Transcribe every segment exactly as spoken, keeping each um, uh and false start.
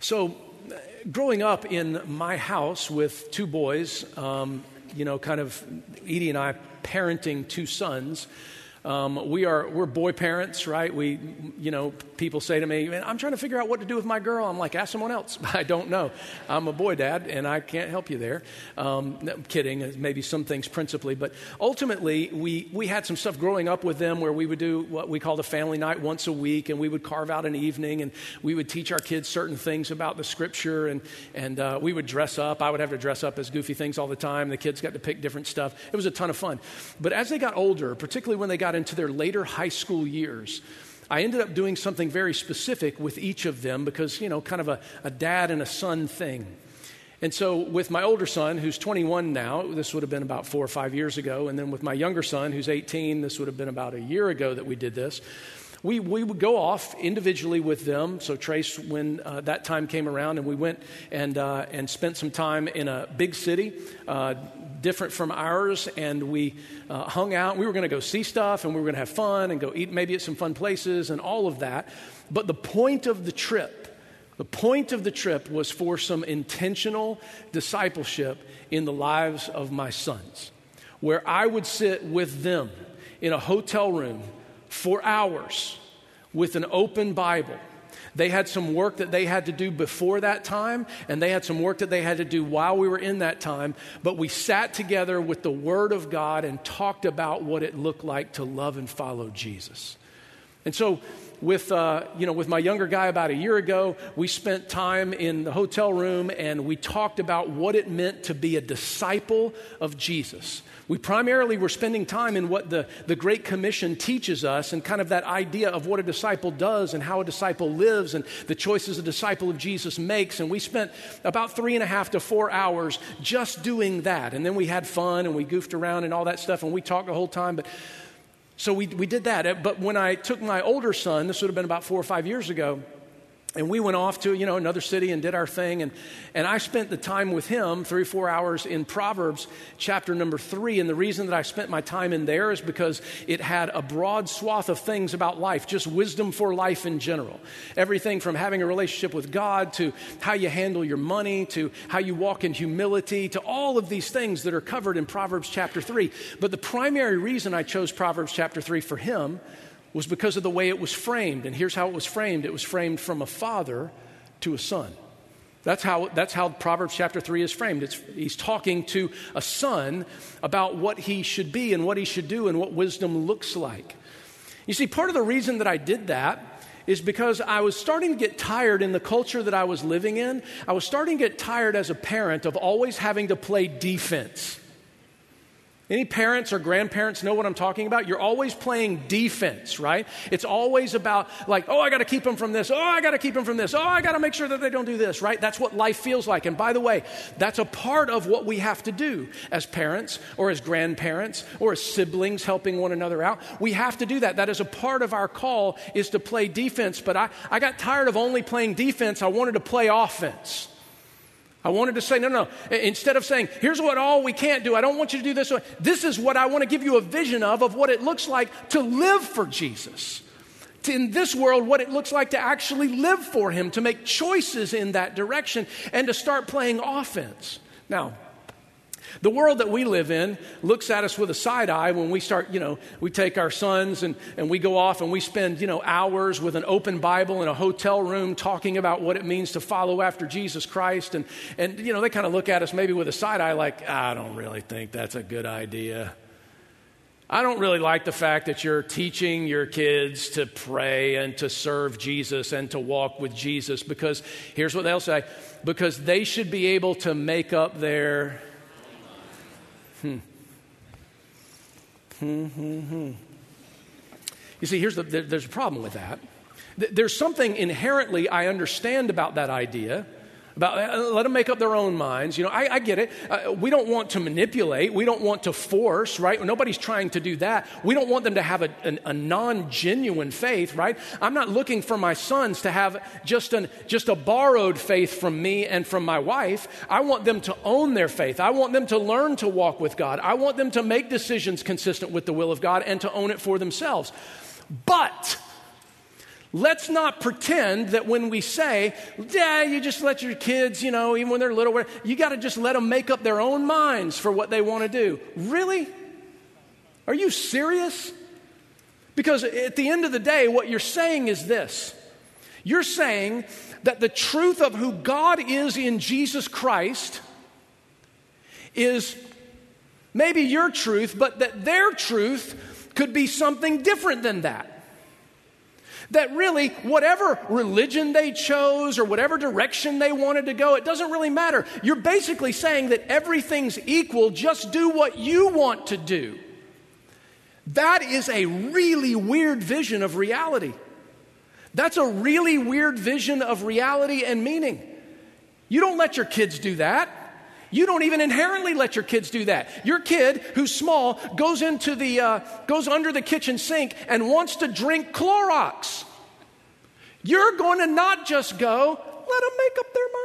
So, growing up in my house with two boys, um, you know, kind of Edie and I parenting two sons. Um, we are, we're boy parents, right? We, you know, people say to me, man, I'm trying to figure out what to do with my girl. I'm like, ask someone else. I don't know. I'm a boy dad, and I can't help you there. Um, no, I'm kidding, maybe some things principally, but ultimately, we, we had some stuff growing up with them where we would do what we called a family night once a week, and we would carve out an evening, and we would teach our kids certain things about the scripture, and, and uh, we would dress up. I would have to dress up as goofy things all the time. The kids got to pick different stuff. It was a ton of fun. But as they got older, particularly when they got into their later high school years, I ended up doing something very specific with each of them because, you know, kind of a, a dad and a son thing. And so with my older son, who's twenty-one now, this would have been about four or five years ago, and then with my younger son, who's eighteen, this would have been about a year ago that we did this. We we would go off individually with them. So Trace, when uh, that time came around, and we went and uh, and spent some time in a big city, uh, different from ours, and we uh, hung out. We were going to go see stuff, and we were going to have fun and go eat maybe at some fun places and all of that. But the point of the trip, the point of the trip was for some intentional discipleship in the lives of my sons, where I would sit with them in a hotel room for hours with an open Bible. They had some work that they had to do before that time, and they had some work that they had to do while we were in that time, but we sat together with the Word of God and talked about what it looked like to love and follow Jesus. And so with, uh, you know, with my younger guy about a year ago, we spent time in the hotel room and we talked about what it meant to be a disciple of Jesus. We primarily were spending time in what the, the Great Commission teaches us and kind of that idea of what a disciple does and how a disciple lives and the choices a disciple of Jesus makes. And we spent about three and a half to four hours just doing that. And then we had fun and we goofed around and all that stuff and we talked the whole time. But so we we did that. But when I took my older son, this would have been about four or five years ago, and we went off to, you know, another city and did our thing. And, and I spent the time with him, three or four hours in Proverbs chapter number three. And the reason that I spent my time in there is because it had a broad swath of things about life, just wisdom for life in general. Everything from having a relationship with God to how you handle your money to how you walk in humility to all of these things that are covered in Proverbs chapter three. But the primary reason I chose Proverbs chapter three for him was because of the way it was framed. And here's how it was framed. It was framed from a father to a son. That's how, that's how Proverbs chapter three is framed. It's, he's talking to a son about what he should be and what he should do and what wisdom looks like. You see, part of the reason that I did that is because I was starting to get tired in the culture that I was living in. I was starting to get tired as a parent of always having to play defense. Any parents or grandparents know what I'm talking about? You're always playing defense, right? It's always about like, oh, I got to keep them from this. Oh, I got to keep them from this. Oh, I got to make sure that they don't do this, right? That's what life feels like. And by the way, that's a part of what we have to do as parents or as grandparents or as siblings helping one another out. We have to do that. That is a part of our call is to play defense. But I, I got tired of only playing defense. I wanted to play offense. I wanted to say, no, no, instead of saying, here's what all we can't do. I don't want you to do this. This is what I want to give you a vision of, of what it looks like to live for Jesus. To, in this world, what it looks like to actually live for him, to make choices in that direction, and to start playing offense. Now, the world that we live in looks at us with a side eye when we start, you know, we take our sons and, and we go off and we spend, you know, hours with an open Bible in a hotel room talking about what it means to follow after Jesus Christ. And, and you know, they kind of look at us maybe with a side eye like, I don't really think that's a good idea. I don't really like the fact that you're teaching your kids to pray and to serve Jesus and to walk with Jesus because here's what they'll say, because they should be able to make up their... Hmm. Hmm, hmm, hmm. You see, here's the, there, there's a problem with that. There's something inherently I understand about that idea. About uh, let them make up their own minds. You know, I, I get it. Uh, we don't want to manipulate. We don't want to force, right? Nobody's trying to do that. We don't want them to have a, an, a non-genuine faith, right? I'm not looking for my sons to have just an just a borrowed faith from me and from my wife. I want them to own their faith. I want them to learn to walk with God. I want them to make decisions consistent with the will of God and to own it for themselves. But Let's not pretend that when we say, yeah, you just let your kids, you know, even when they're little, you got to just let them make up their own minds for what they want to do. Really? Are you serious? Because at the end of the day, what you're saying is this. You're saying that the truth of who God is in Jesus Christ is maybe your truth, but that their truth could be something different than that. That really, whatever religion they chose or whatever direction they wanted to go, it doesn't really matter. You're basically saying that everything's equal, just do what you want to do. That is a really weird vision of reality. That's a really weird vision of reality and meaning. You don't let your kids do that. You don't even inherently let your kids do that. Your kid, who's small, goes into the uh, goes under the kitchen sink and wants to drink Clorox. You're going to not just go, let them make up their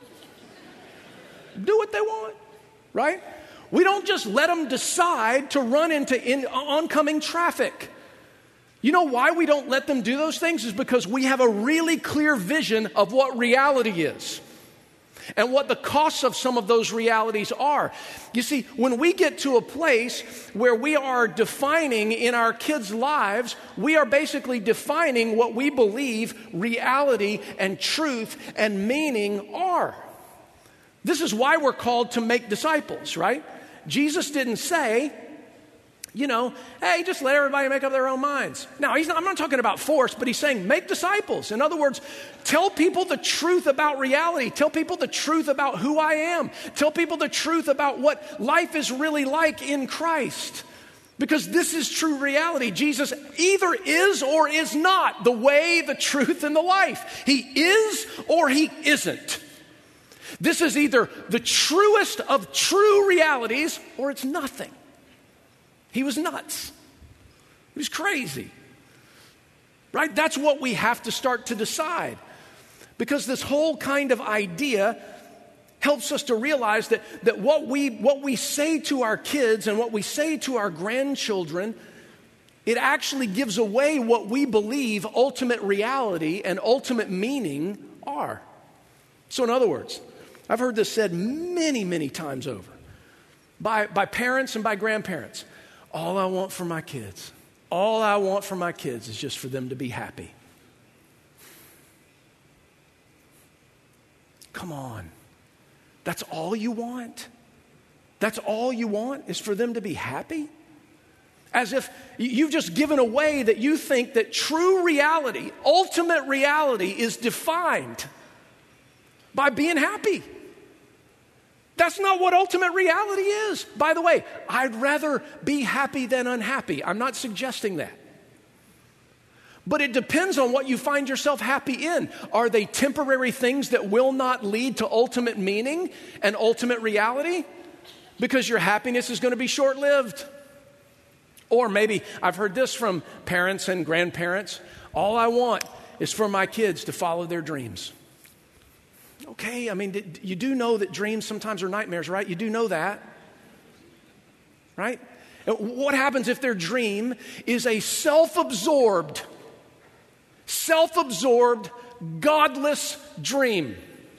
mind. Do what they want, right? We don't just let them decide to run into in, oncoming traffic. You know why we don't let them do those things? Is because we have a really clear vision of what reality is. And what the costs of some of those realities are. You see, when we get to a place where we are defining in our kids' lives, we are basically defining what we believe reality and truth and meaning are. This is why we're called to make disciples, right? Jesus didn't say, you know, hey, just let everybody make up their own minds. Now, he's not, I'm not talking about force, but he's saying make disciples. In other words, tell people the truth about reality. Tell people the truth about who I am. Tell people the truth about what life is really like in Christ. Because this is true reality. Jesus either is or is not the way, the truth, and the life. He is or he isn't. This is either the truest of true realities or it's nothing. He was nuts. He was crazy. Right? That's what we have to start to decide. Because this whole kind of idea helps us to realize that, that what we what we say to our kids and what we say to our grandchildren, it actually gives away what we believe ultimate reality and ultimate meaning are. So in other words, I've heard this said many, many times over by, by parents and by grandparents. All I want for my kids, all I want for my kids is just for them to be happy. Come on. That's all you want? That's all you want is for them to be happy? As if you've just given away that you think that true reality, ultimate reality is defined by being happy. That's not what ultimate reality is. By the way, I'd rather be happy than unhappy. I'm not suggesting that. But it depends on what you find yourself happy in. Are they temporary things that will not lead to ultimate meaning and ultimate reality? Because your happiness is going to be short-lived. Or maybe I've heard this from parents and grandparents. All I want is for my kids to follow their dreams. Okay, I mean, you do know that dreams sometimes are nightmares, right? You do know that, right? What happens if their dream is a self-absorbed, self-absorbed, godless dream?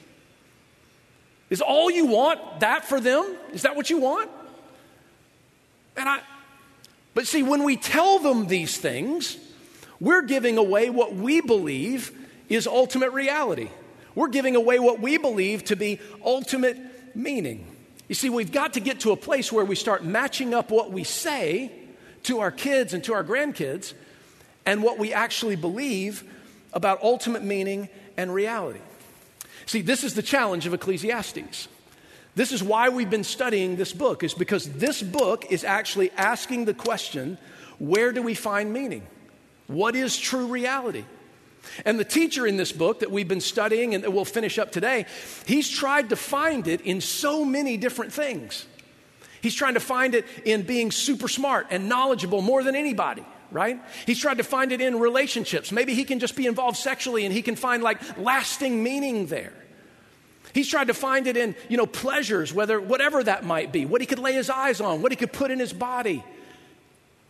Is all you want that for them? Is that what you want? And I, but see, when we tell them these things, we're giving away what we believe is ultimate reality. We're giving away what we believe to be ultimate meaning. You see, we've got to get to a place where we start matching up what we say to our kids and to our grandkids and what we actually believe about ultimate meaning and reality. See, this is the challenge of Ecclesiastes. This is why we've been studying this book, is because this book is actually asking the question, where do we find meaning? What is true reality? And the teacher in this book that we've been studying and that we'll finish up today, he's tried to find it in so many different things. He's trying to find it in being super smart and knowledgeable more than anybody, right? He's tried to find it in relationships. Maybe he can just be involved sexually and he can find like lasting meaning there. He's tried to find it in, you know, pleasures, whether whatever that might be, what he could lay his eyes on, what he could put in his body.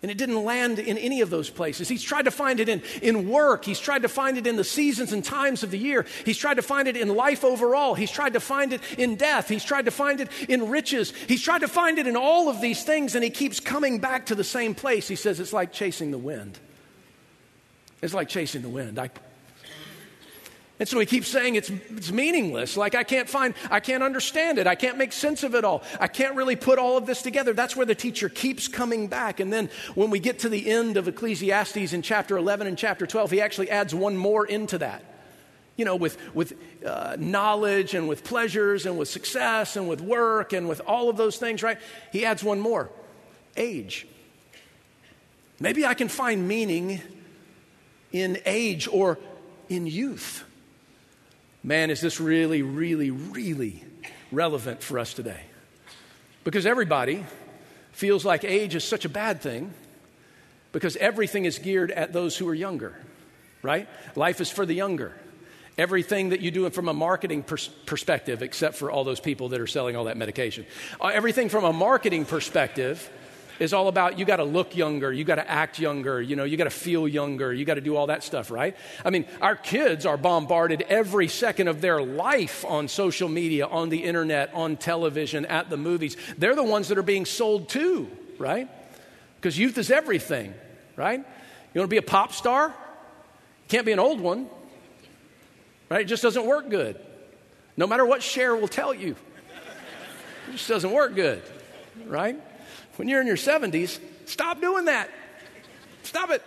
And it didn't land in any of those places. He's tried to find it in, in work. He's tried to find it in the seasons and times of the year. He's tried to find it in life overall. He's tried to find it in death. He's tried to find it in riches. He's tried to find it in all of these things, and he keeps coming back to the same place. He says it's like chasing the wind. It's like chasing the wind. I, and so he keeps saying it's, it's meaningless. Like I can't find, I can't understand it. I can't make sense of it all. I can't really put all of this together. That's where the teacher keeps coming back. And then when we get to the end of Ecclesiastes in chapter eleven and chapter twelve, he actually adds one more into that. You know, with, with uh, knowledge and with pleasures and with success and with work and with all of those things, right? He adds one more, age. Maybe I can find meaning in age or in youth. Man, is this really, really, really relevant for us today? Because everybody feels like age is such a bad thing because everything is geared at those who are younger, right? Life is for the younger. Everything that you do from a marketing pers- perspective, except for all those people that are selling all that medication. Uh, everything from a marketing perspective is all about you got to look younger, you got to act younger, you know, you got to feel younger, you got to do all that stuff, right? I mean, our kids are bombarded every second of their life on social media, on the internet, on television, at the movies. They're the ones that are being sold to, right? Because youth is everything, right? You want to be a pop star? You can't be an old one, right? It just doesn't work good. No matter what Cher will tell you, it just doesn't work good, right? When you're in your seventies, stop doing that. Stop it.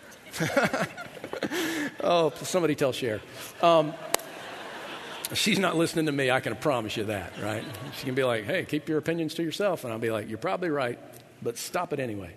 Oh, somebody tell Cher. Um, she's not listening to me, I can promise you that, right? She can be like, hey, keep your opinions to yourself. And I'll be like, you're probably right, but stop it anyway.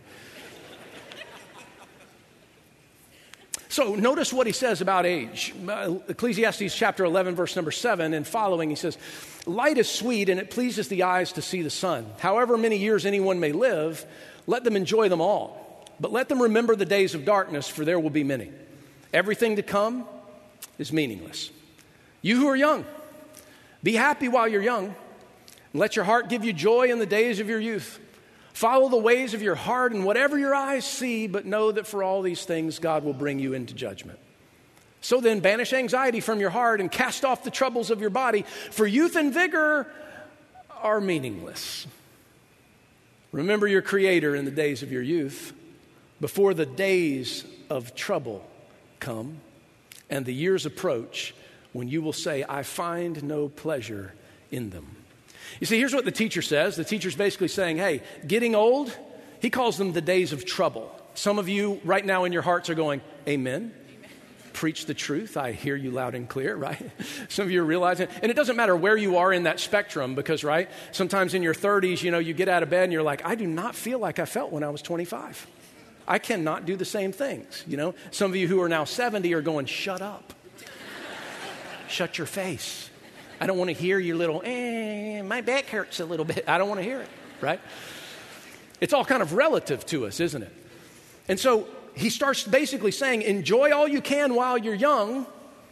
So notice what he says about age. Ecclesiastes chapter eleven, verse number seven and following, he says, light is sweet and it pleases the eyes to see the sun. However many years anyone may live, let them enjoy them all. But let them remember the days of darkness, for there will be many. Everything to come is meaningless. You who are young, be happy while you're young. And let your heart give you joy in the days of your youth. Follow the ways of your heart and whatever your eyes see, but know that for all these things, God will bring you into judgment. So then, banish anxiety from your heart and cast off the troubles of your body, for youth and vigor are meaningless. Remember your Creator in the days of your youth, before the days of trouble come and the years approach when you will say, I find no pleasure in them. You see, here's what the teacher says. The teacher's basically saying, hey, getting old, he calls them the days of trouble. Some of you right now in your hearts are going, amen. Preach the truth. I hear you loud and clear, right? Some of you are realizing, and it doesn't matter where you are in that spectrum because, right, sometimes in your thirties, you know, you get out of bed and you're like, I do not feel like I felt when I was twenty-five. I cannot do the same things, you know. Some of you who are now seventy are going, shut up. Shut your face. I don't want to hear your little, eh, my back hurts a little bit. I don't want to hear it, right? It's all kind of relative to us, isn't it? And so he starts basically saying, enjoy all you can while you're young.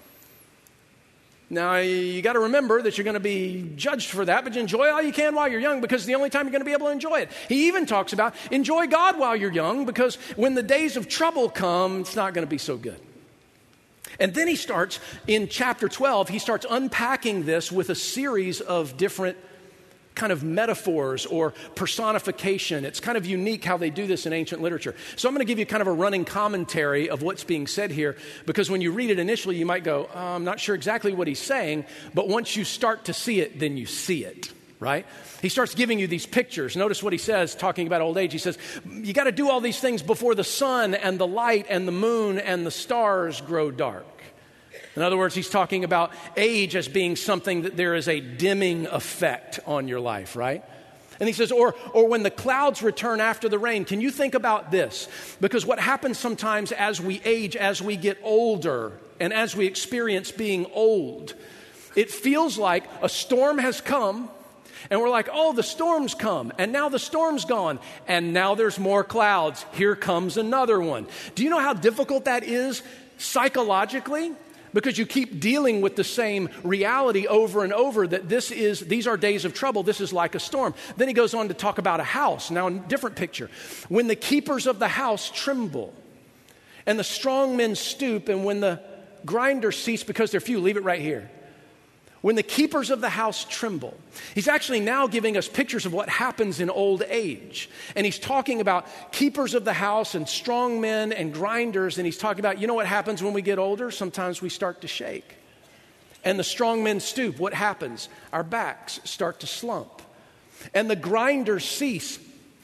Now, you got to remember that you're going to be judged for that, but enjoy all you can while you're young because it's the only time you're going to be able to enjoy it. He even talks about enjoy God while you're young because when the days of trouble come, it's not going to be so good. And then he starts, in chapter twelve, he starts unpacking this with a series of different kind of metaphors or personification. It's kind of unique how they do this in ancient literature. So I'm going to give you kind of a running commentary of what's being said here, because when you read it initially, you might go, oh, I'm not sure exactly what he's saying, but once you start to see it, then you see it, right? He starts giving you these pictures. Notice what he says, talking about old age. He says, you got to do all these things before the sun and the light and the moon and the stars grow dark. In other words, he's talking about age as being something that there is a dimming effect on your life, right? And he says, or, or when the clouds return after the rain. Can you think about this? Because what happens sometimes as we age, as we get older, and as we experience being old, it feels like a storm has come, and we're like, oh, the storm's come, and now the storm's gone, and now there's more clouds. Here comes another one. Do you know how difficult that is psychologically? because you keep dealing with the same reality over and over that this is, these are days of trouble. This is like a storm. Then he goes on to talk about a house. Now, a different picture. When the keepers of the house tremble and the strong men stoop, and when the grinders cease because they're few, leave it right here. When the keepers of the house tremble. He's actually now giving us pictures of what happens in old age. And he's talking about keepers of the house and strong men and grinders. And he's talking about, you know what happens when we get older? Sometimes we start to shake. And the strong men stoop. What happens? Our backs start to slump. And the grinders cease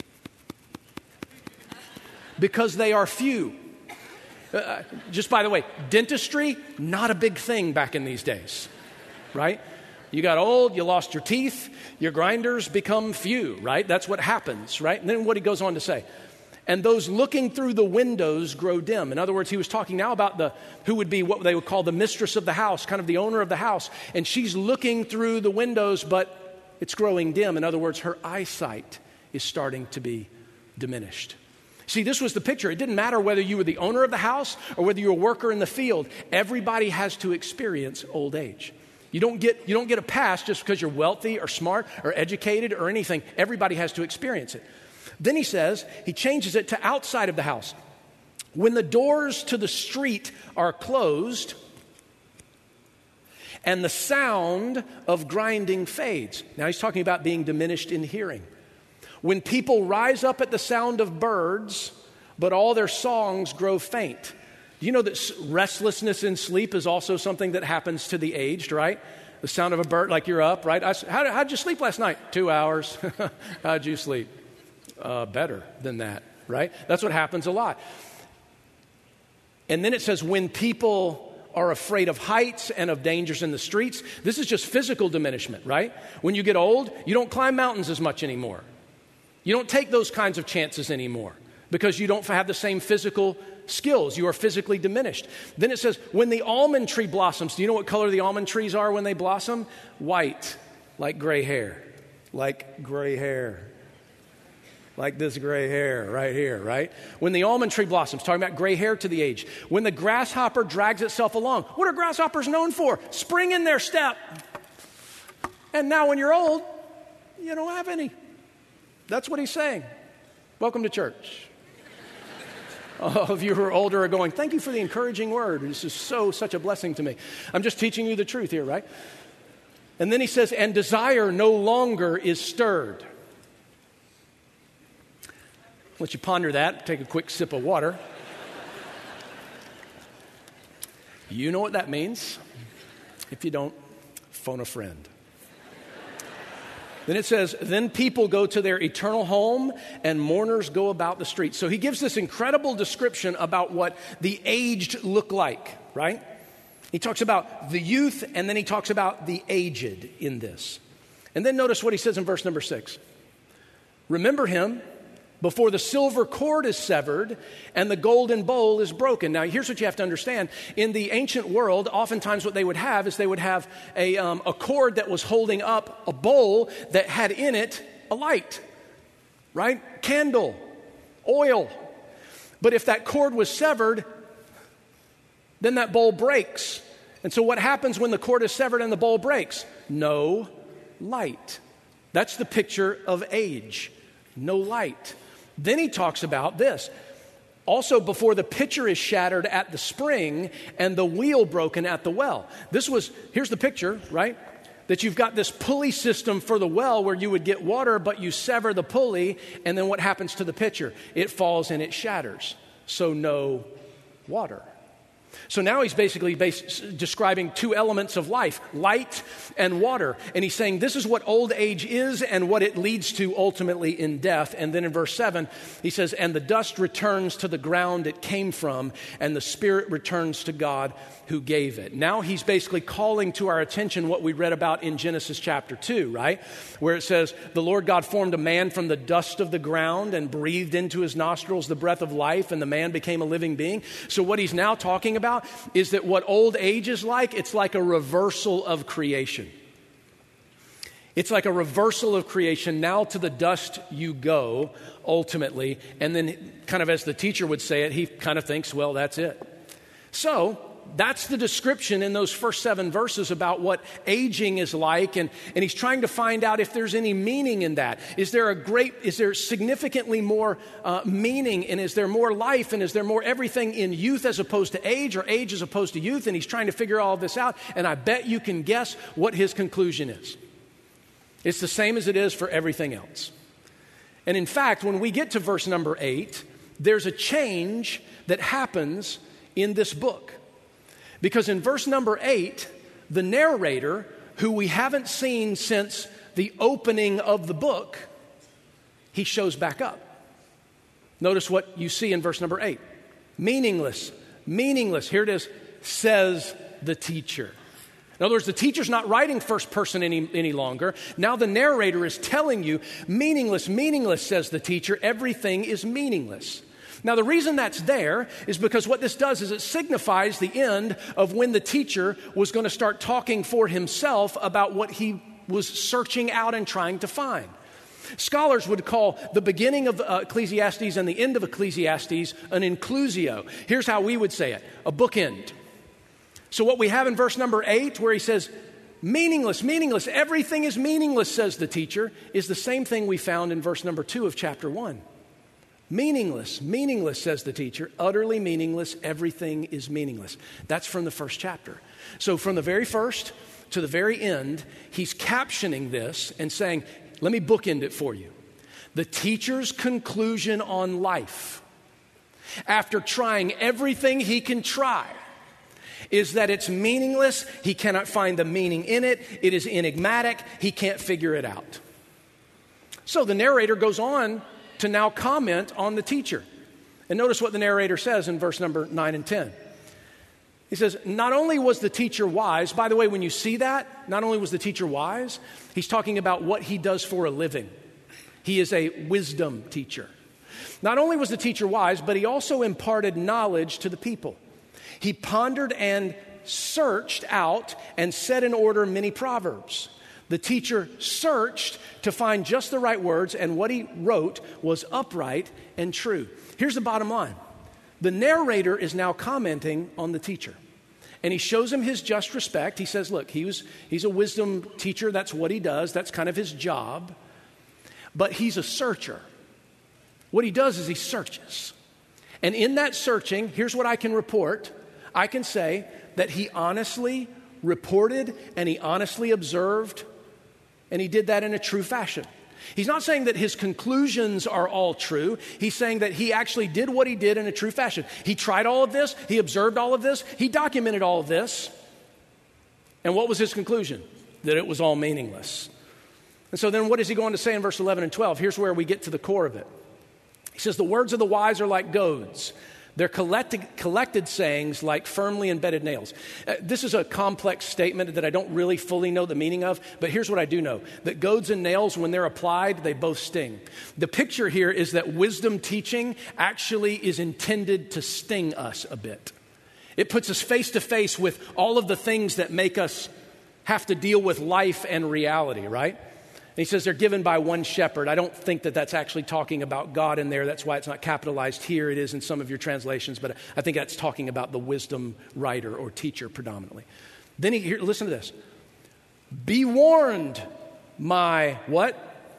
because they are few. Uh, just by the way, dentistry, not a big thing back in these days, right? You got old, you lost your teeth, your grinders become few, right? That's what happens, right? And then what he goes on to say, and those looking through the windows grow dim. In other words, he was talking now about the who would be what they would call the mistress of the house, kind of the owner of the house. And she's looking through the windows, but it's growing dim. In other words, her eyesight is starting to be diminished. See, this was the picture. It didn't matter whether you were the owner of the house or whether you're a worker in the field. Everybody has to experience old age. You don't get, you don't get a pass just because you're wealthy or smart or educated or anything. Everybody has to experience it. Then he says, he changes it to outside of the house. When the doors to the street are closed and the sound of grinding fades. Now he's talking about being diminished in hearing. When people rise up at the sound of birds, but all their songs grow faint. Do you know that restlessness in sleep is also something that happens to the aged, right? The sound of a bird, like you're up, right? I, how, how'd you sleep last night? Two hours. How'd you sleep? Uh, better than that, right? That's what happens a lot. And then it says, when people are afraid of heights and of dangers in the streets, this is just physical diminishment, right? When you get old, you don't climb mountains as much anymore. You don't take those kinds of chances anymore because you don't have the same physical skills. You are physically diminished. Then it says, when the almond tree blossoms, do you know what color the almond trees are when they blossom? White, like gray hair, like gray hair, like this gray hair right here, right? When the almond tree blossoms, talking about gray hair to the age. When the grasshopper drags itself along. What are grasshoppers known for? Spring in their step. And now when you're old, you don't have any. That's what he's saying. Welcome to church. All of you who are older are going, thank you for the encouraging word. This is so, such a blessing to me. I'm just teaching you the truth here, right? And then he says, and desire no longer is stirred. Let you ponder that. Take a quick sip of water. You know what that means? If you don't, phone a friend. Then it says, then people go to their eternal home and mourners go about the streets. So he gives this incredible description about what the aged look like, right? He talks about the youth and then he talks about the aged in this. And then notice what he says in verse number six. Remember him before the silver cord is severed and the golden bowl is broken. Now, here's what you have to understand. In the ancient world, oftentimes what they would have is they would have a, um, a cord that was holding up a bowl that had in it a light, right? Candle, oil. But if that cord was severed, then that bowl breaks. And so what happens when the cord is severed and the bowl breaks? No light. That's the picture of age. No light. Then he talks about this. Also, before the pitcher is shattered at the spring and the wheel broken at the well. This was, here's the picture, right? That you've got this pulley system for the well where you would get water, but you sever the pulley, and then what happens to the pitcher? It falls and it shatters. So no water. So now he's basically bas- describing two elements of life, light and water. And he's saying this is what old age is and what it leads to ultimately in death. And then in verse seven, he says, and the dust returns to the ground it came from, and the spirit returns to God who gave it. Now he's basically calling to our attention what we read about in Genesis chapter two, right? Where it says, the Lord God formed a man from the dust of the ground and breathed into his nostrils the breath of life, and the man became a living being. So what he's now talking about is that what old age is like, it's like a reversal of creation. It's like a reversal of creation. Now to the dust you go, ultimately. And then kind of as the teacher would say it, he kind of thinks, well, that's it. So that's the description in those first seven verses about what aging is like. And, and he's trying to find out if there's any meaning in that. Is there a great, is there significantly more uh, meaning, and is there more life, and is there more everything in youth as opposed to age, or age as opposed to youth? And he's trying to figure all of this out. And I bet you can guess what his conclusion is. It's the same as it is for everything else. And in fact, when we get to verse number eight, there's a change that happens in this book. Because in verse number eight, the narrator, who we haven't seen since the opening of the book, he shows back up. Notice what you see in verse number eight. Meaningless, meaningless. Here it is, says the teacher. In other words, the teacher's not writing first person any, any longer. Now the narrator is telling you, meaningless, meaningless, says the teacher. Everything is meaningless. Now, the reason that's there is because what this does is it signifies the end of when the teacher was going to start talking for himself about what he was searching out and trying to find. Scholars would call the beginning of uh, Ecclesiastes and the end of Ecclesiastes an inclusio. Here's how we would say it, a bookend. So what we have in verse number eight, where he says, meaningless, meaningless, everything is meaningless, says the teacher, is the same thing we found in verse number two of chapter one. Meaningless, meaningless, says the teacher, utterly meaningless, everything is meaningless. That's from the first chapter. So from the very first to the very end, he's captioning this and saying, let me bookend it for you. The teacher's conclusion on life, after trying everything he can try, is that it's meaningless. He cannot find the meaning in it. It is enigmatic. He can't figure it out. So the narrator goes on to now comment on the teacher. And notice what the narrator says in verse number nine and ten. He says, not only was the teacher wise, by the way, when you see that, not only was the teacher wise, he's talking about what he does for a living. He is a wisdom teacher. Not only was the teacher wise, but he also imparted knowledge to the people. He pondered and searched out and set in order many proverbs. The teacher searched to find just the right words, and what he wrote was upright and true. Here's the bottom line. The narrator is now commenting on the teacher, and he shows him his just respect. He says, look, he was, he's a wisdom teacher. That's what he does. That's kind of his job. But he's a searcher. What he does is he searches. And in that searching, here's what I can report. I can say that he honestly reported and he honestly observed, and he did that in a true fashion. He's not saying that his conclusions are all true. He's saying that he actually did what he did in a true fashion. He tried all of this. He observed all of this. He documented all of this. And what was his conclusion? That it was all meaningless. And so then what is he going to say in verse eleven and twelve? Here's where we get to the core of it. He says, the words of the wise are like goads. They're collected, collected sayings like firmly embedded nails. Uh, this is a complex statement that I don't really fully know the meaning of, but here's what I do know. That goads and nails, when they're applied, they both sting. The picture here is that wisdom teaching actually is intended to sting us a bit. It puts us face to face with all of the things that make us have to deal with life and reality, right? And he says they're given by one shepherd. I don't think that that's actually talking about God in there. That's why it's not capitalized here. It is in some of your translations, but I think that's talking about the wisdom writer or teacher predominantly. Then he, here, listen to this. Be warned, my what?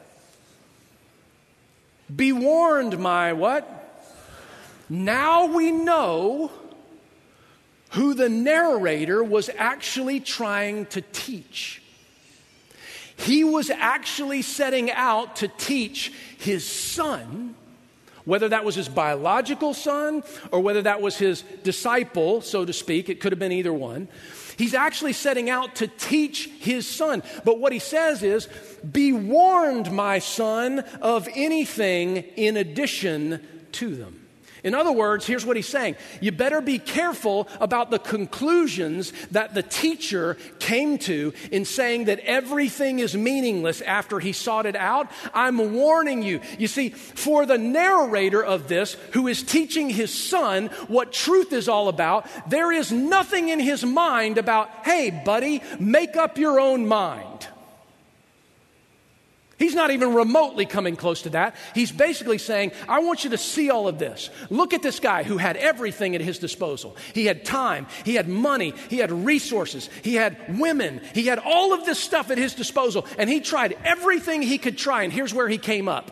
Be warned, my what? Now we know who the narrator was actually trying to teach. He was actually setting out to teach his son, whether that was his biological son or whether that was his disciple, so to speak. It could have been either one. He's actually setting out to teach his son. But what he says is, be warned, my son, of anything in addition to them. In other words, here's what he's saying. You better be careful about the conclusions that the teacher came to in saying that everything is meaningless after he sought it out. I'm warning you. You see, for the narrator of this, who is teaching his son what truth is all about, there is nothing in his mind about, hey, buddy, make up your own mind. He's not even remotely coming close to that. He's basically saying, I want you to see all of this. Look at this guy who had everything at his disposal. He had time, he had money, he had resources, he had women, he had all of this stuff at his disposal, and he tried everything he could try, and here's where he came up.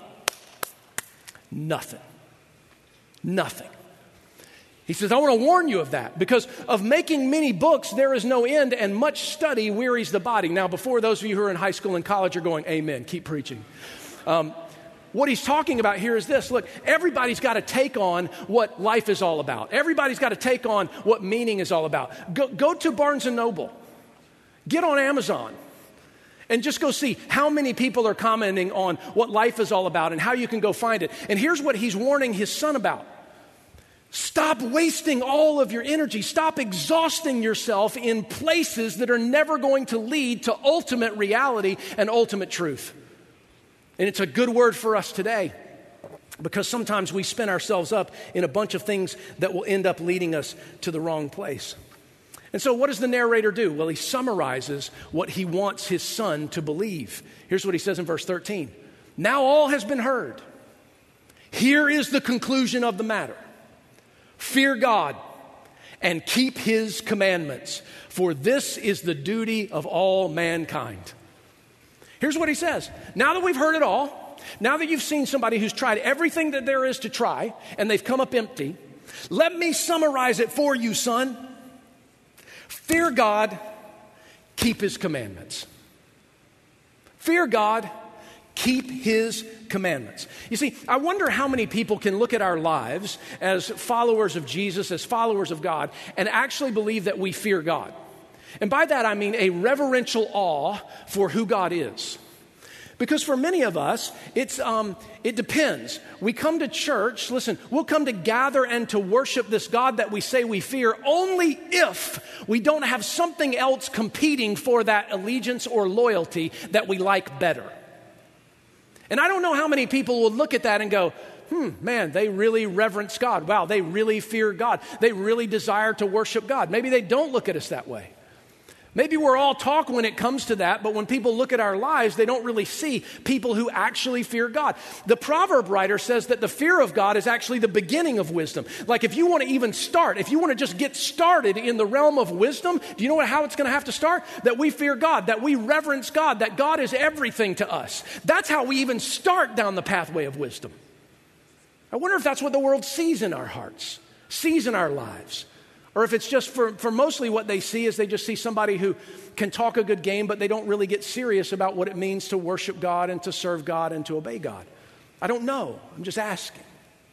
Nothing. Nothing. He says, I want to warn you of that, because of making many books, there is no end, and much study wearies the body. Now, before those of you who are in high school and college are going, amen, keep preaching. Um, what he's talking about here is this. Look, everybody's got to take on what life is all about. Everybody's got to take on what meaning is all about. Go, go to Barnes and Noble. Get on Amazon. And just go see how many people are commenting on what life is all about and how you can go find it. And here's what he's warning his son about. Stop wasting all of your energy. Stop exhausting yourself in places that are never going to lead to ultimate reality and ultimate truth. And it's a good word for us today, because sometimes we spin ourselves up in a bunch of things that will end up leading us to the wrong place. And so what does the narrator do? Well, he summarizes what he wants his son to believe. Here's what he says in verse thirteen. Now all has been heard. Here is the conclusion of the matter. Fear God and keep his commandments, for this is the duty of all mankind. Here's what he says. Now that we've heard it all, now that you've seen somebody who's tried everything that there is to try, and they've come up empty, let me summarize it for you, son. Fear God, keep his commandments. Fear God, keep his commandments. You see, I wonder how many people can look at our lives as followers of Jesus, as followers of God, and actually believe that we fear God. And by that I mean a reverential awe for who God is. Because for many of us, it's um, it depends. We come to church, listen, we'll come to gather and to worship this God that we say we fear only if we don't have something else competing for that allegiance or loyalty that we like better. And I don't know how many people will look at that and go, hmm, man, they really reverence God. Wow, they really fear God. They really desire to worship God. Maybe they don't look at us that way. Maybe we're all talk when it comes to that, but when people look at our lives, they don't really see people who actually fear God. The proverb writer says that the fear of God is actually the beginning of wisdom. Like if you want to even start, if you want to just get started in the realm of wisdom, do you know what, how it's going to have to start? That we fear God, that we reverence God, that God is everything to us. That's how we even start down the pathway of wisdom. I wonder if that's what the world sees in our hearts, sees in our lives. Or if it's just for, for mostly what they see is they just see somebody who can talk a good game, but they don't really get serious about what it means to worship God and to serve God and to obey God. I don't know. I'm just asking.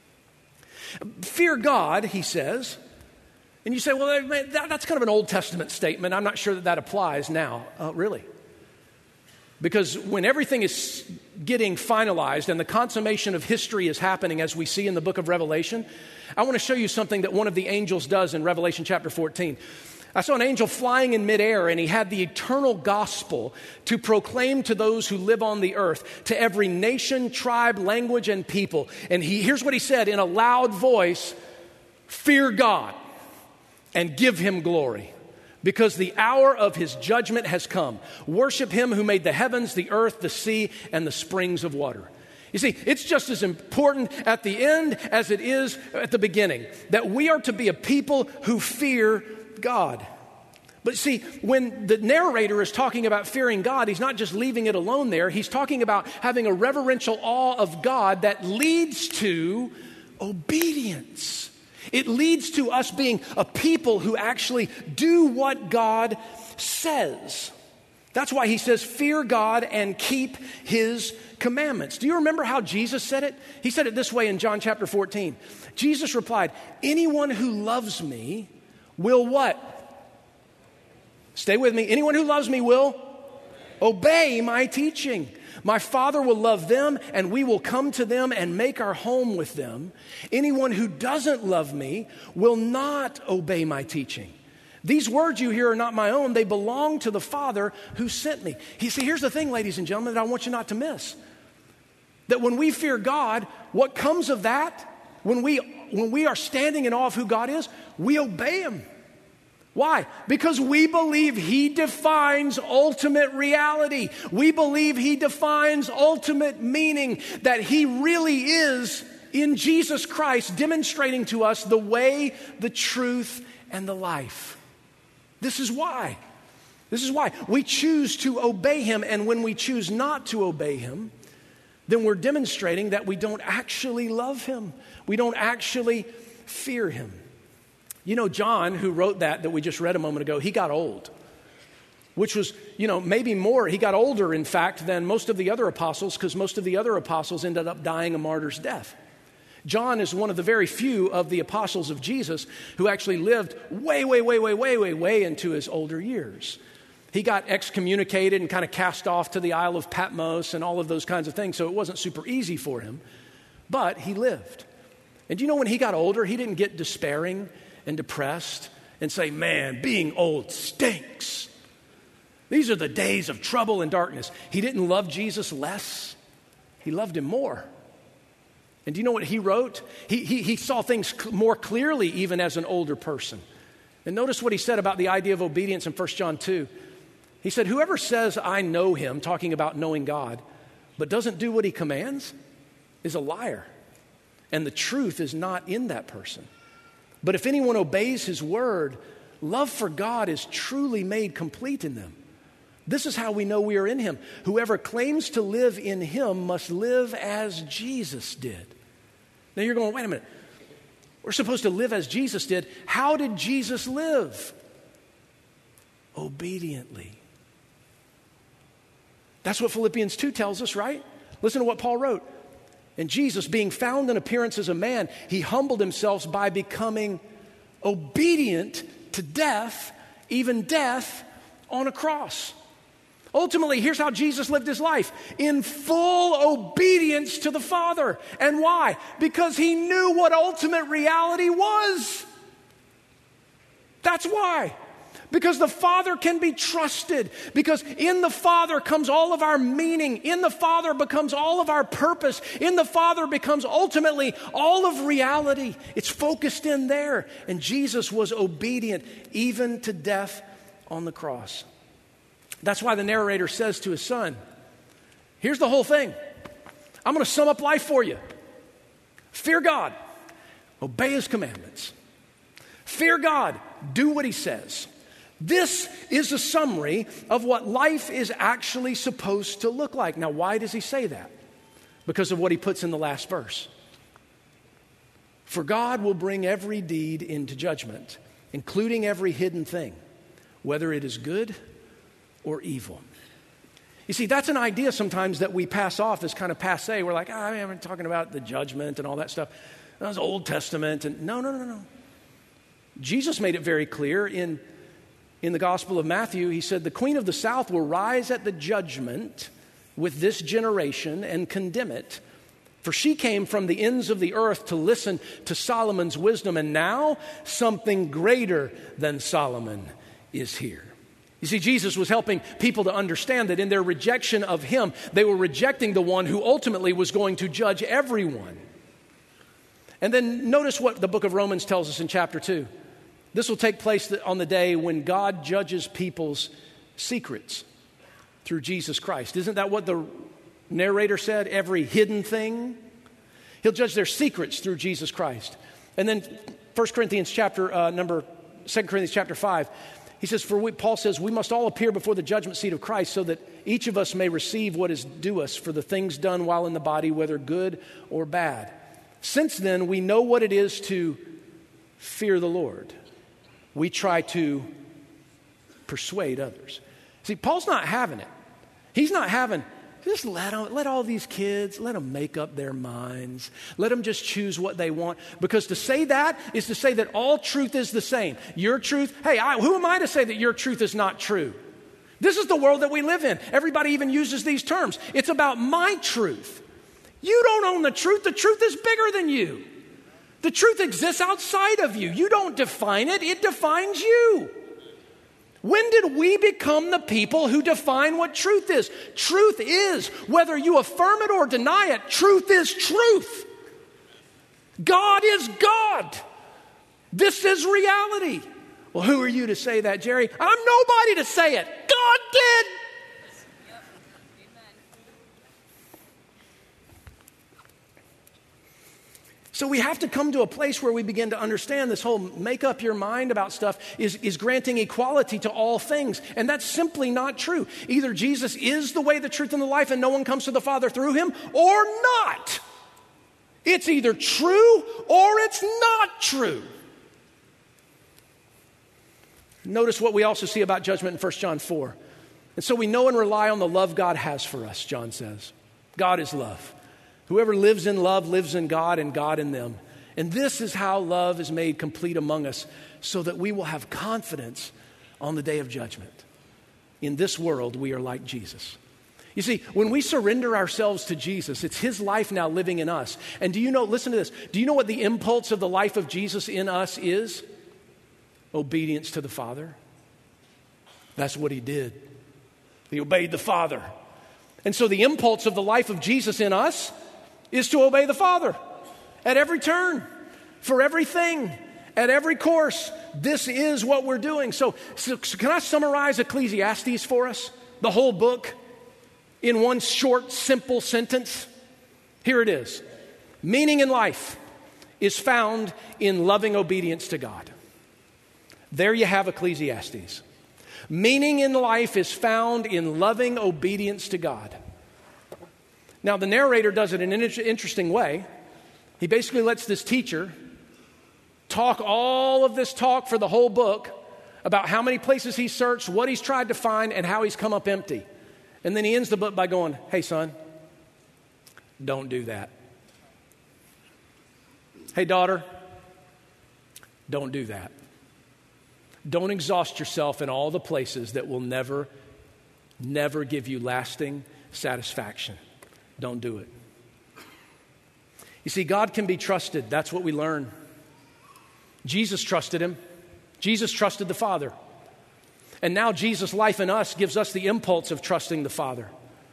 Fear God, he says. And you say, well, that, that's kind of an Old Testament statement. I'm not sure that that applies now. Uh, really? Because when everything is getting finalized and the consummation of history is happening, as we see in the book of Revelation, I want to show you something that one of the angels does in Revelation chapter fourteen. I saw an angel flying in midair, and he had the eternal gospel to proclaim to those who live on the earth, to every nation, tribe, language, and people. And he, here's what he said in a loud voice, fear God and give him glory, because the hour of his judgment has come. Worship him who made the heavens, the earth, the sea, and the springs of water. You see, it's just as important at the end as it is at the beginning, that we are to be a people who fear God. But see, when the narrator is talking about fearing God, he's not just leaving it alone there. He's talking about having a reverential awe of God that leads to obedience. It leads to us being a people who actually do what God says. That's why he says, fear God and keep his commandments. Do you remember how Jesus said it? He said it this way in John chapter fourteen. Jesus replied, anyone who loves me will what? Stay with me. Anyone who loves me will obey my teaching. My Father will love them, and we will come to them and make our home with them. Anyone who doesn't love me will not obey my teaching. These words you hear are not my own. They belong to the Father who sent me. He, see, here's the thing, ladies and gentlemen, that I want you not to miss. That when we fear God, what comes of that, when we, when we are standing in awe of who God is, we obey him. Why? Because we believe he defines ultimate reality. We believe he defines ultimate meaning, that he really is in Jesus Christ demonstrating to us the way, the truth, and the life. This is why. This is why we choose to obey him, and when we choose not to obey him, then we're demonstrating that we don't actually love him. We don't actually fear him. You know, John, who wrote that that we just read a moment ago, he got old, which was, you know, maybe more. He got older, in fact, than most of the other apostles, because most of the other apostles ended up dying a martyr's death. John is one of the very few of the apostles of Jesus who actually lived way, way, way, way, way, way, way into his older years. He got excommunicated and kind of cast off to the Isle of Patmos and all of those kinds of things, so it wasn't super easy for him, but he lived. And you know, when he got older, he didn't get despairing and depressed and say, man, being old stinks. These are the days of trouble and darkness. He didn't love Jesus less. He loved him more. And do you know what he wrote? He, he, he saw things cl- more clearly even as an older person. And notice what he said about the idea of obedience in First John two. He said, whoever says, I know him, talking about knowing God, but doesn't do what he commands, is a liar. And the truth is not in that person. But if anyone obeys his word, love for God is truly made complete in them. This is how we know we are in him. Whoever claims to live in him must live as Jesus did. Now you're going, wait a minute. We're supposed to live as Jesus did. How did Jesus live? Obediently. That's what Philippians two tells us, right? Listen to what Paul wrote. And Jesus, being found in appearance as a man, he humbled himself by becoming obedient to death, even death on a cross. Ultimately, here's how Jesus lived his life: in full obedience to the Father. And why? Because he knew what ultimate reality was. That's why. Because the Father can be trusted. Because in the Father comes all of our meaning. In the Father becomes all of our purpose. In the Father becomes ultimately all of reality. It's focused in there. And Jesus was obedient even to death on the cross. That's why the narrator says to his son, here's the whole thing. I'm going to sum up life for you. Fear God. Obey his commandments. Fear God. Do what he says. This is a summary of what life is actually supposed to look like. Now, why does he say that? Because of what he puts in the last verse. For God will bring every deed into judgment, including every hidden thing, whether it is good or evil. You see, that's an idea sometimes that we pass off as kind of passé. We're like, oh, I mean, I'm talking about the judgment and all that stuff. That's Old Testament. And no, no, no, no. Jesus made it very clear in In the Gospel of Matthew. He said, the Queen of the South will rise at the judgment with this generation and condemn it. For she came from the ends of the earth to listen to Solomon's wisdom, and now something greater than Solomon is here. You see, Jesus was helping people to understand that in their rejection of him, they were rejecting the one who ultimately was going to judge everyone. And then notice what the book of Romans tells us in chapter two. This will take place on the day when God judges people's secrets through Jesus Christ. Isn't that what the narrator said? Every hidden thing. He'll judge their secrets through Jesus Christ. And then First Corinthians chapter uh, number, Second Corinthians chapter five, he says, for we, Paul says, we must all appear before the judgment seat of Christ so that each of us may receive what is due us for the things done while in the body, whether good or bad. Since then, we know what it is to fear the Lord. We try to persuade others. See, Paul's not having it. He's not having, just let them, let all these kids, let them make up their minds. Let them just choose what they want. Because to say that is to say that all truth is the same. Your truth, hey, I, who am I to say that your truth is not true? This is the world that we live in. Everybody even uses these terms. It's about my truth. You don't own the truth. The truth is bigger than you. The truth exists outside of you. You don't define it. It defines you. When did we become the people who define what truth is? Truth is, whether you affirm it or deny it, truth is truth. God is God. This is reality. Well, who are you to say that, Jerry? I'm nobody to say it. God did. So we have to come to a place where we begin to understand this whole make up your mind about stuff is, is granting equality to all things. And that's simply not true. Either Jesus is the way, the truth, and the life, and no one comes to the Father through him, or not. It's either true or it's not true. Notice what we also see about judgment in First John four. And so we know and rely on the love God has for us, John says. God is love. Whoever lives in love lives in God and God in them. And this is how love is made complete among us, so that we will have confidence on the day of judgment. In this world, we are like Jesus. You see, when we surrender ourselves to Jesus, it's his life now living in us. And do you know, listen to this, do you know what the impulse of the life of Jesus in us is? Obedience to the Father. That's what he did. He obeyed the Father. And so the impulse of the life of Jesus in us is to obey the Father at every turn, for everything, at every course. This is what we're doing. So, so, so can I summarize Ecclesiastes for us? The whole book in one short, simple sentence? Here it is. Meaning in life is found in loving obedience to God. There you have Ecclesiastes. Meaning in life is found in loving obedience to God. Now, the narrator does it in an interesting way. He basically lets this teacher talk all of this talk for the whole book about how many places he's searched, what he's tried to find, and how he's come up empty. And then he ends the book by going, hey, son, don't do that. Hey, daughter, don't do that. Don't exhaust yourself in all the places that will never, never give you lasting satisfaction. Don't do it. You see, God can be trusted. That's what we learn. Jesus trusted him. Jesus trusted the Father. And now Jesus' life in us gives us the impulse of trusting the Father.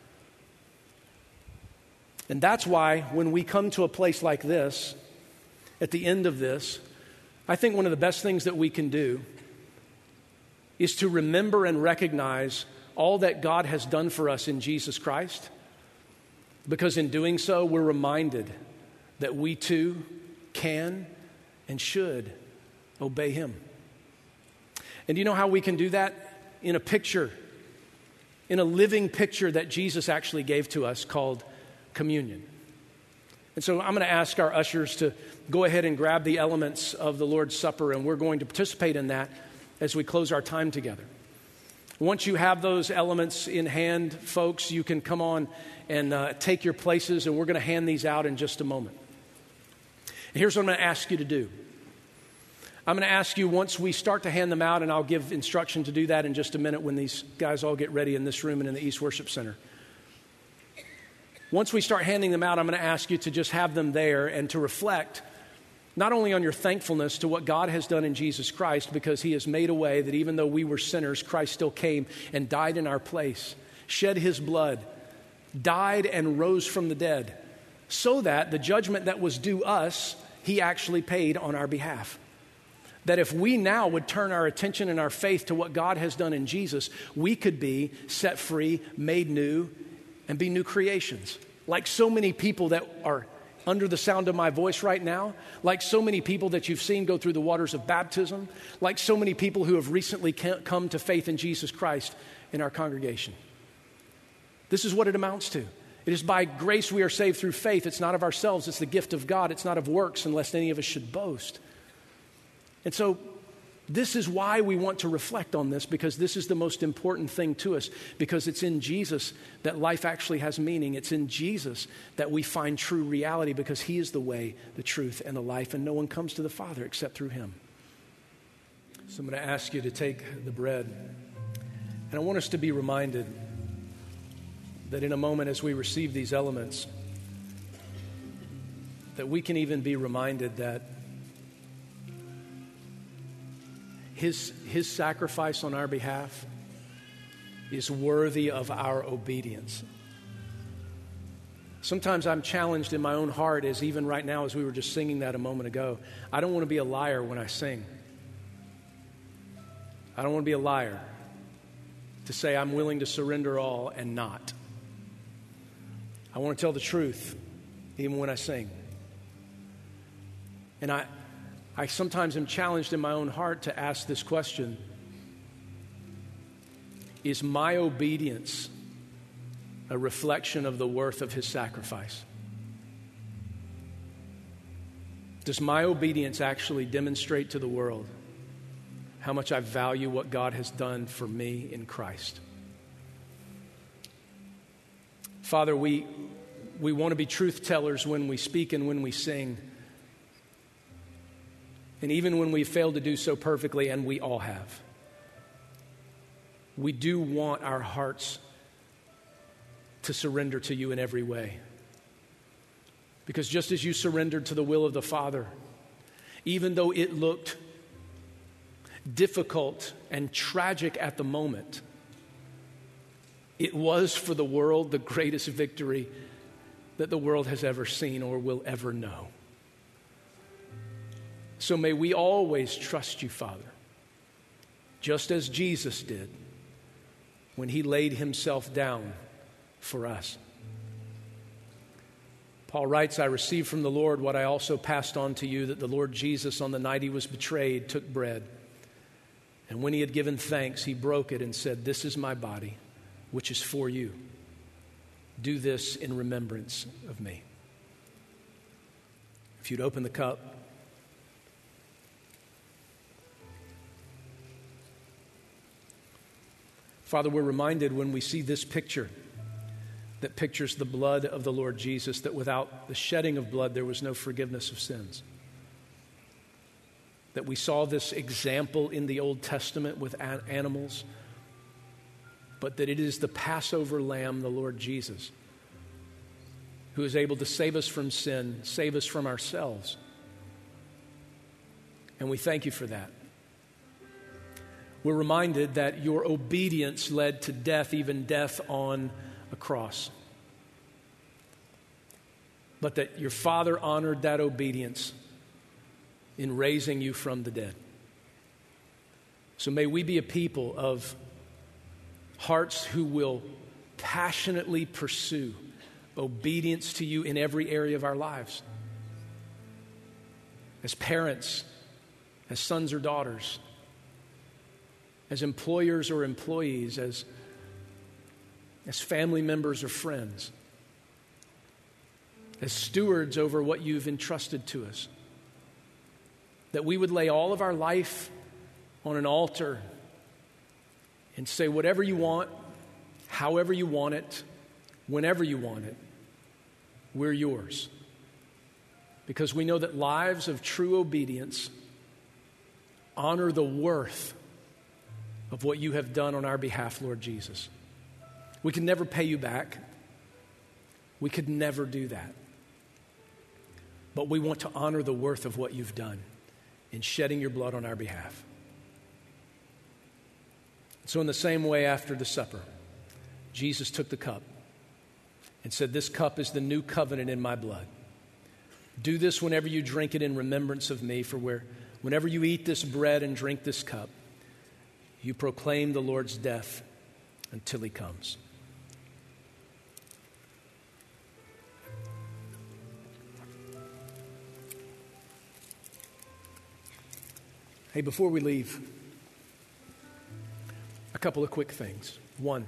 And that's why when we come to a place like this, at the end of this, I think one of the best things that we can do is to remember and recognize all that God has done for us in Jesus Christ. Because in doing so, we're reminded that we too can and should obey him. And do you know how we can do that? In a picture, in a living picture that Jesus actually gave to us called communion. And so I'm going to ask our ushers to go ahead and grab the elements of the Lord's Supper, and we're going to participate in that as we close our time together. Once you have those elements in hand, folks, you can come on and uh, take your places, and we're going to hand these out in just a moment. And here's what I'm going to ask you to do. I'm going to ask you, once we start to hand them out, and I'll give instruction to do that in just a minute when these guys all get ready in this room and in the East Worship Center. Once we start handing them out, I'm going to ask you to just have them there and to reflect not only on your thankfulness to what God has done in Jesus Christ, because he has made a way that even though we were sinners, Christ still came and died in our place, shed his blood, died and rose from the dead, so that the judgment that was due us, he actually paid on our behalf. That if we now would turn our attention and our faith to what God has done in Jesus, we could be set free, made new, and be new creations. Like so many people that are under the sound of my voice right now, like so many people that you've seen go through the waters of baptism, like so many people who have recently come to faith in Jesus Christ in our congregation. This is what it amounts to. It is by grace we are saved through faith. It's not of ourselves. It's the gift of God. It's not of works, unless any of us should boast. And so this is why we want to reflect on this, because this is the most important thing to us, because it's in Jesus that life actually has meaning. It's in Jesus that we find true reality, because he is the way, the truth, and the life, and no one comes to the Father except through him. So I'm going to ask you to take the bread, and I want us to be reminded that in a moment as we receive these elements, that we can even be reminded that His, his sacrifice on our behalf is worthy of our obedience. Sometimes I'm challenged in my own heart, as even right now as we were just singing that a moment ago. I don't want to be a liar when I sing. I don't want to be a liar to say I'm willing to surrender all and not. I want to tell the truth even when I sing. And I, I sometimes am challenged in my own heart to ask this question: is my obedience a reflection of the worth of his sacrifice? Does my obedience actually demonstrate to the world how much I value what God has done for me in Christ? Father, we, we want to be truth tellers when we speak and when we sing. And even when we fail to do so perfectly, and we all have, we do want our hearts to surrender to you in every way. Because just as you surrendered to the will of the Father, even though it looked difficult and tragic at the moment, it was for the world the greatest victory that the world has ever seen or will ever know. So may we always trust you, Father, just as Jesus did when he laid himself down for us. Paul writes, I received from the Lord what I also passed on to you, that the Lord Jesus, on the night he was betrayed, took bread. And when he had given thanks, he broke it and said, this is my body, which is for you. Do this in remembrance of me. If you'd open the cup. Father, we're reminded when we see this picture that pictures the blood of the Lord Jesus, that without the shedding of blood, there was no forgiveness of sins. That we saw this example in the Old Testament with an- animals, but that it is the Passover lamb, the Lord Jesus, who is able to save us from sin, save us from ourselves. And we thank you for that. We're reminded that your obedience led to death, even death on a cross. But that your Father honored that obedience in raising you from the dead. So may we be a people of hearts who will passionately pursue obedience to you in every area of our lives. As parents, as sons or daughters, as employers or employees, as as family members or friends, as stewards over what you've entrusted to us, that we would lay all of our life on an altar and say, whatever you want, however you want it, whenever you want it, we're yours. Because we know that lives of true obedience honor the worth of what you have done on our behalf, Lord Jesus. We can never pay you back. We could never do that. But we want to honor the worth of what you've done in shedding your blood on our behalf. So in the same way, after the supper, Jesus took the cup and said, this cup is the new covenant in my blood. Do this whenever you drink it in remembrance of me, for where, whenever you eat this bread and drink this cup, you proclaim the Lord's death until he comes. Hey, before we leave, a couple of quick things. One,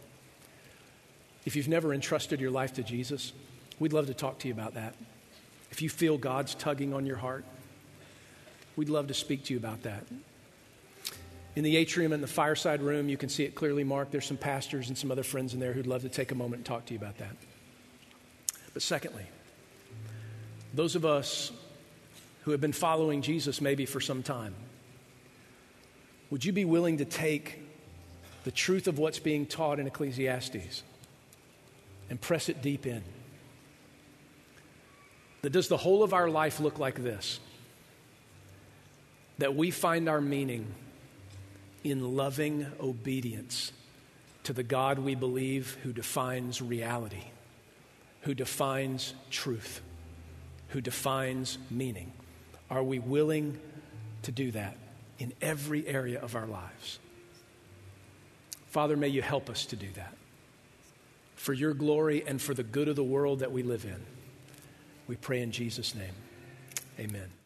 if you've never entrusted your life to Jesus, we'd love to talk to you about that. If you feel God's tugging on your heart, we'd love to speak to you about that. In the atrium in the fireside room, you can see it clearly marked. There's some pastors and some other friends in there who'd love to take a moment and talk to you about that. But secondly, those of us who have been following Jesus maybe for some time, would you be willing to take the truth of what's being taught in Ecclesiastes and press it deep in? That does the whole of our life look like this? That we find our meaning in loving obedience to the God we believe, who defines reality, who defines truth, who defines meaning. Are we willing to do that? in every area of our lives. Father, may you help us to do that for your glory and for the good of the world that we live in. We pray in Jesus' name. Amen.